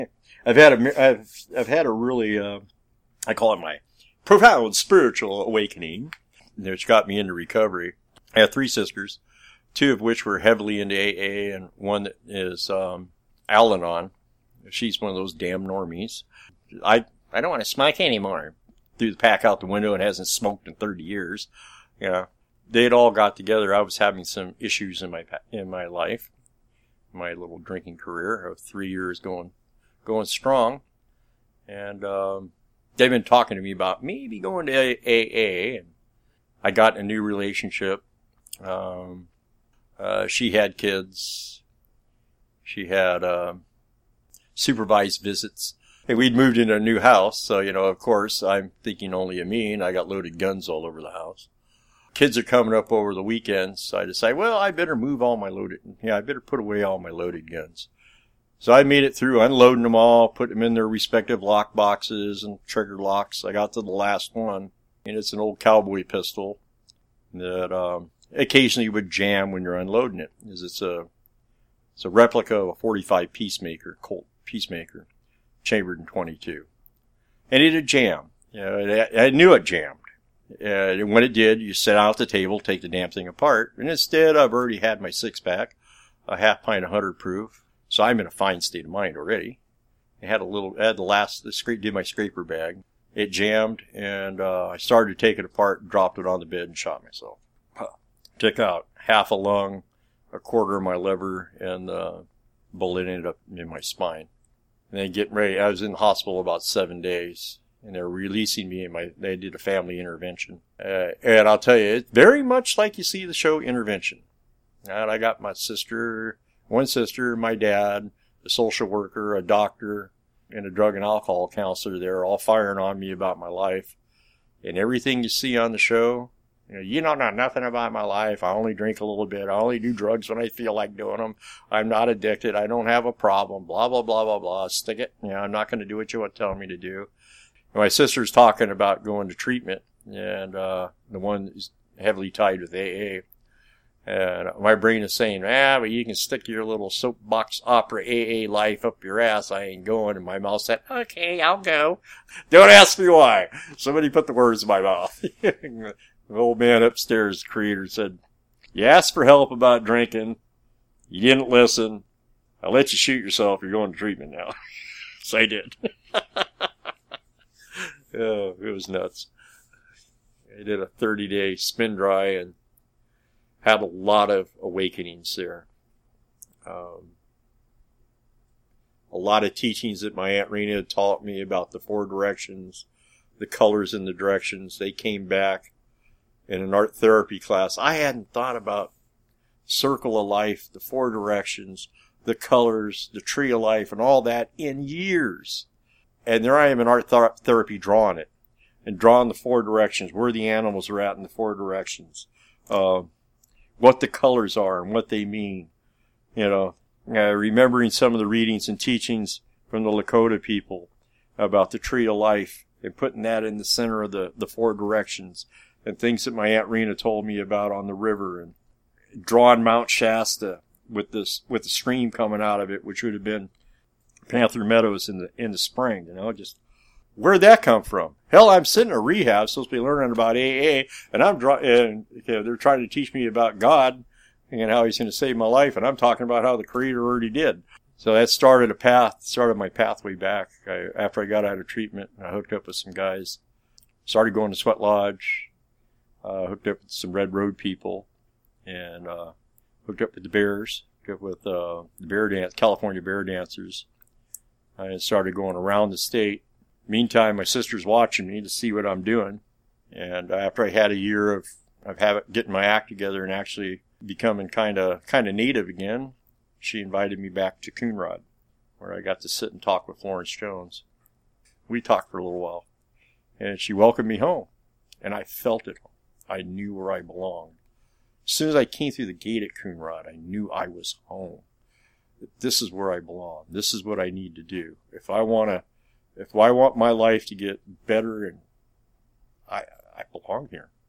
I've had a really, I call it my profound spiritual awakening, which got me into recovery. I have three sisters, two of which were heavily into AA, and one that is Al-Anon. She's one of those damn normies. I don't want to smoke anymore. Threw the pack out the window and hasn't smoked in 30 years. You know, they'd all got together. I was having some issues in my life, my little drinking career of 3 years going strong, and they've been talking to me about maybe going to AA. And I got in a new relationship. She had kids. She had supervised visits. And we'd moved into a new house, so, of course, I'm thinking only of me, and I got loaded guns all over the house. Kids are coming up over the weekends, so I decide, well, I better I better put away all my loaded guns. So I made it through unloading them all, put them in their respective lock boxes and trigger locks. I got to the last one, and it's an old cowboy pistol that occasionally would jam when you're unloading it. It's a replica of a 45 Peacemaker, Colt Peacemaker, chambered in 22. And it had jammed. I knew it jammed. And when it did, you sit out at the table, take the damn thing apart. And instead, I've already had my six-pack, a half pint of 100 proof. So I'm in a fine state of mind already. I had did my scraper bag. It jammed, and I started to take it apart, dropped it on the bed, and shot myself. Took out half a lung, a quarter of my liver, and the bullet ended up in my spine. And then getting ready, I was in the hospital about 7 days, and they're releasing me, and they did a family intervention. And I'll tell you, it's very much like you see the show Intervention. And I got one sister, my dad, a social worker, a doctor, and a drug and alcohol counselor there, all firing on me about my life. And everything you see on the show, you don't know nothing about my life. I only drink a little bit. I only do drugs when I feel like doing them. I'm not addicted. I don't have a problem. Blah, blah, blah, blah, blah. Stick it. I'm not going to do what you want to tell me to do. And my sister's talking about going to treatment, and the one is heavily tied with AA. And my brain is saying, but you can stick your little soapbox opera AA life up your ass. I ain't going. And my mouth said, okay, I'll go. Don't ask me why. Somebody put the words in my mouth. The old man upstairs, the creator, said, you asked for help about drinking. You didn't listen. I'll let you shoot yourself. You're going to treatment now. So I did. Oh, it was nuts. I did a 30-day spin dry and had a lot of awakenings there. A lot of teachings that my Aunt Rena had taught me about the four directions, the colors in the directions. They came back in an art therapy class. I hadn't thought about circle of life, the four directions, the colors, the tree of life, and all that in years. And there I am in art therapy drawing it, and drawing the four directions, where the animals are at in the four directions, what the colors are and what they mean. Remembering some of the readings and teachings from the Lakota people about the tree of life and putting that in the center of the four directions, and things that my Aunt Rena told me about on the river, and drawing Mount Shasta with the stream coming out of it, which would have been Panther Meadows in the spring. Just where'd that come from? Hell, I'm sitting in a rehab, supposed to be learning about AA, and they're trying to teach me about God and how He's going to save my life, and I'm talking about how the Creator already did. So that started my pathway back. After I got out of treatment, I hooked up with some guys, started going to Sweat Lodge, hooked up with some Red Road people, and hooked up with the Bears, hooked up with the California Bear Dancers. I started going around the state. Meantime, my sister's watching me to see what I'm doing. And after I had a year of getting my act together and actually becoming kind of native again, she invited me back to Coonrod, where I got to sit and talk with Florence Jones. We talked for a little while, and she welcomed me home, and I felt it. I knew where I belonged. As soon as I came through the gate at Coonrod, I knew I was home. This is where I belong. This is what I need to do. If I want my life to get better, and I belong here.